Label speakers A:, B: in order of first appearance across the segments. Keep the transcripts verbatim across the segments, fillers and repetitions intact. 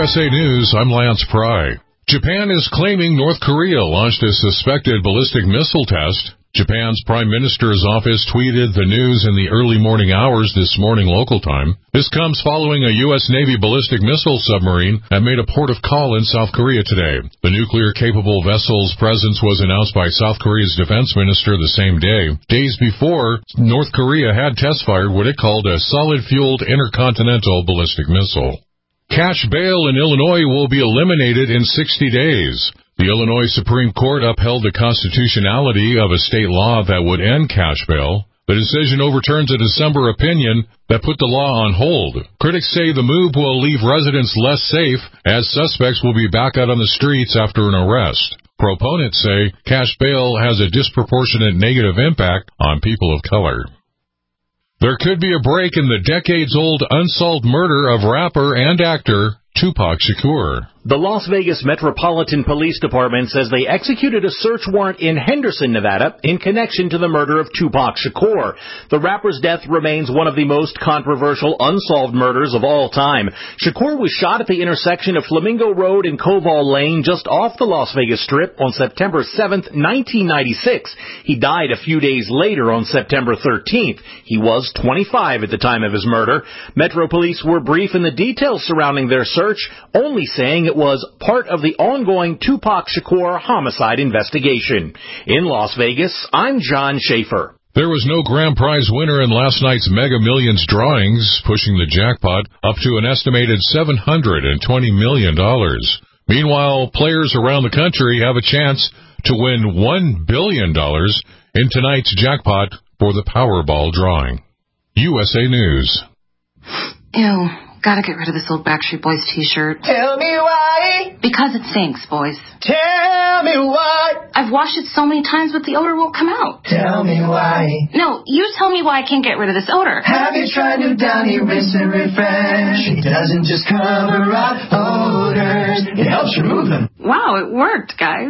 A: S A News, I'm Lance Pry. Japan is claiming North Korea launched a suspected ballistic missile test. Japan's Prime Minister's office tweeted the news in the early morning hours this morning local time. This comes following a U S Navy ballistic missile submarine that made a port of call in South Korea today. The nuclear-capable vessel's presence was announced by South Korea's defense minister the same day. Days before, North Korea had test-fired what it called a solid-fueled intercontinental ballistic missile. Cash bail in Illinois will be eliminated in sixty days. The Illinois Supreme Court upheld the constitutionality of a state law that would end cash bail. The decision overturns a December opinion that put the law on hold. Critics say the move will leave residents less safe, as suspects will be back out on the streets after an arrest. Proponents say cash bail has a disproportionate negative impact on people of color. There could be a break in the decades-old unsolved murder of rapper and actor Tupac Shakur.
B: The Las Vegas Metropolitan Police Department says they executed a search warrant in Henderson, Nevada, in connection to the murder of Tupac Shakur. The rapper's death remains one of the most controversial unsolved murders of all time. Shakur was shot at the intersection of Flamingo Road and Koval Lane just off the Las Vegas Strip on September seventh, nineteen ninety-six. He died a few days later on September thirteenth. He was twenty-five at the time of his murder. Metro Police were brief in the details surrounding their search, only saying it was part of the ongoing Tupac Shakur homicide investigation. In Las Vegas, I'm John Schaefer.
A: There was no grand prize winner in last night's Mega Millions drawings, pushing the jackpot up to an estimated seven hundred twenty million dollars. Meanwhile, players around the country have a chance to win one billion dollars in tonight's jackpot for the Powerball drawing. U S A News.
C: Ew. Gotta get rid of this old Backstreet Boys t-shirt.
D: Tell me why.
C: Because it stinks, boys.
D: Tell me why.
C: I've washed it so many times, but the odor won't come out.
D: Tell me why.
C: No, you tell me why I can't get rid of this odor.
D: Have you tried new Downy Rinse and Refresh? It doesn't just cover up odors, it helps remove them.
C: Wow, it worked, guys.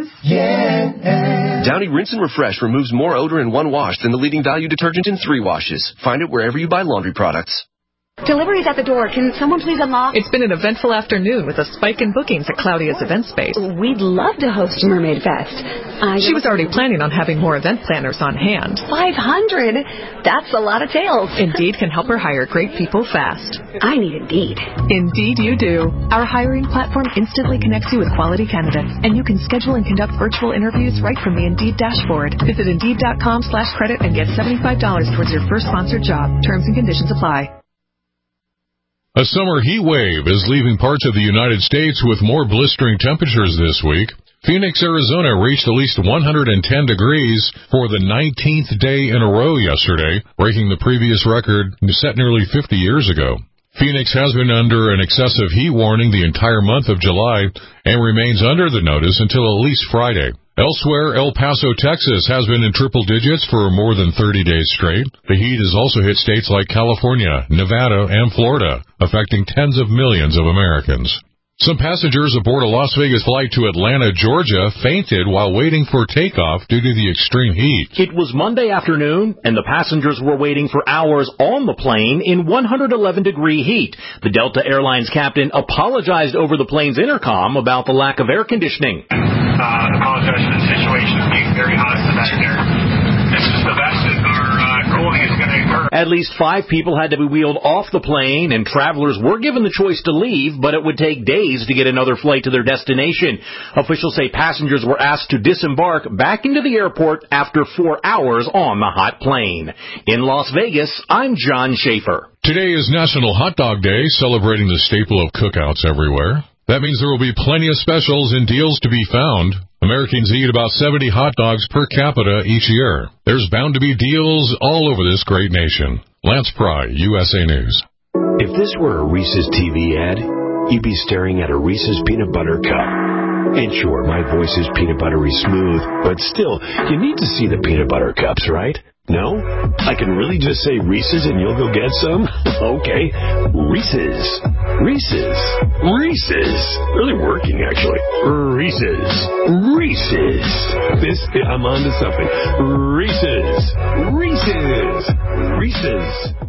D: Yeah.
E: Downy Rinse and Refresh removes more odor in one wash than the leading value detergent in three washes. Find it wherever you buy laundry products.
F: Delivery's at the door. Can someone please unlock?
G: It's been an eventful afternoon with a spike in bookings at Claudia's event space.
F: We'd love to host Mermaid Fest. I
G: she was already planning on having more event planners on hand.
F: five hundred? That's a lot of tails.
G: Indeed can help her hire great people fast.
F: I need Indeed.
G: Indeed you do. Our hiring platform instantly connects you with quality candidates, and you can schedule and conduct virtual interviews right from the Indeed dashboard. Visit Indeed.com slash credit and get seventy-five dollars towards your first sponsored job. Terms and conditions apply.
A: A summer heat wave is leaving parts of the United States with more blistering temperatures this week. Phoenix, Arizona reached at least one hundred ten degrees for the nineteenth day in a row yesterday, breaking the previous record set nearly fifty years ago. Phoenix has been under an excessive heat warning the entire month of July and remains under the notice until at least Friday. Elsewhere, El Paso, Texas has been in triple digits for more than thirty days straight. The heat has also hit states like California, Nevada, and Florida, affecting tens of millions of Americans. Some passengers aboard a Las Vegas flight to Atlanta, Georgia, fainted while waiting for takeoff due to the extreme heat.
B: It was Monday afternoon, and the passengers were waiting for hours on the plane in one hundred eleven degree heat. The Delta Airlines captain apologized over the plane's intercom about the lack of air conditioning.
H: Uh, apologize for the situation of being very hot in the back there. This is the best that our uh, cooling is going to occur.
B: At least five people had to be wheeled off the plane, and travelers were given the choice to leave, but it would take days to get another flight to their destination. Officials say passengers were asked to disembark back into the airport after four hours on the hot plane. In Las Vegas, I'm John Schaefer.
A: Today is National Hot Dog Day, celebrating the staple of cookouts everywhere. That means there will be plenty of specials and deals to be found. Americans eat about seventy hot dogs per capita each year. There's bound to be deals all over this great nation. Lance Pry, U S A News.
I: If this were a Reese's T V ad, you'd be staring at a Reese's peanut butter cup. And sure, my voice is peanut buttery smooth, but still, you need to see the peanut butter cups, right? No? I can really just say Reese's and you'll go get some? Okay. Reese's. Reese's. Reese's. Really working, actually. Reese's. Reese's. This, I'm on to something. Reese's. Reese's. Reese's.